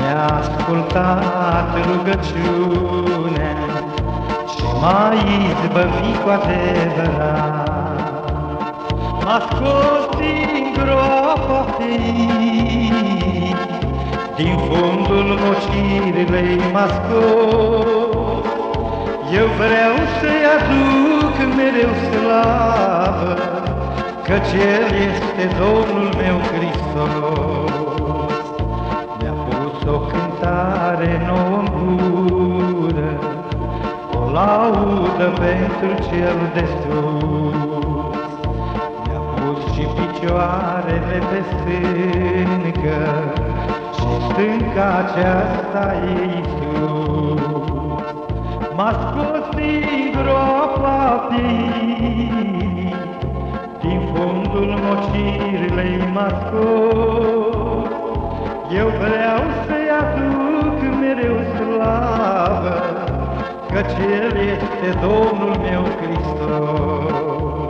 mi-a ascultat rugăciunea și m-a izbăvit cu adevărat. M-a scos din groapa fei, din fundul mocirilei m-a scos. Eu vreau să-i aduc mereu slavă, căci El este Domnul meu Hristos. Mi-a pus o cântare nouă-n gură, o laudă pentru Cel de sus. Mi-a pus și picioarele pe stâncă, și stânca aceasta e Iisus. M-a scos din groapa fierii, din fundul mocirilei m-a scos. Eu vreau să-i aduc mereu slavă, căci El este Domnul meu Hristos.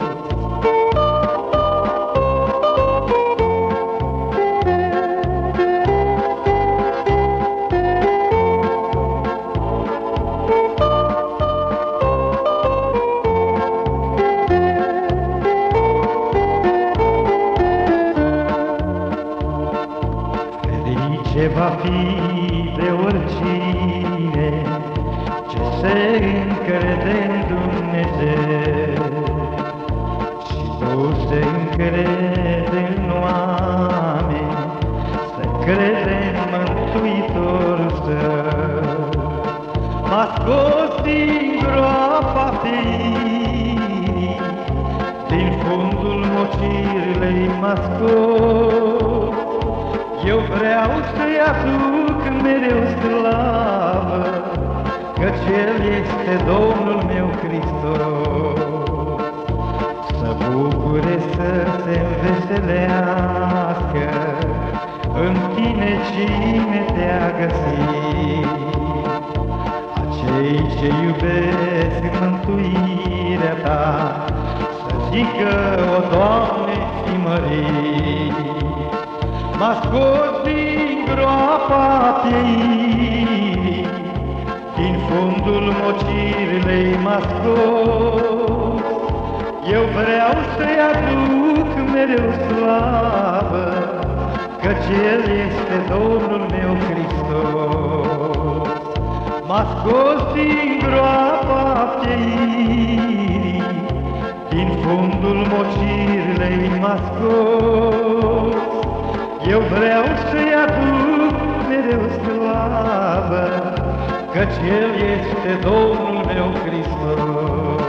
Ce va fi de oricine ce se încrede în Dumnezeu și nu se încrede în oameni, să crede în Mântuitorul Său. M-a scos din groapa fierii, din fundul mocirilei m-a scos. Eu vreau să-i aduc mereu slavă, căci El este Domnul meu Hristos. Să bucure, să se înveselească în tine cine te-a găsit. Acei ce iubesc mântuirea ta, să zică, o Doamne, fii mărit. M-a scos din groapa fierii, din fundul mocirilei m-a scos. Eu vreau să-i aduc mereu slavă, căci El este Domnul meu Hristos. M-a scos din groapa fierii, din fundul mocirilei m-a scos. Eu vreau să-i aduc mereu slavă, căci El este Domnul meu Hristos.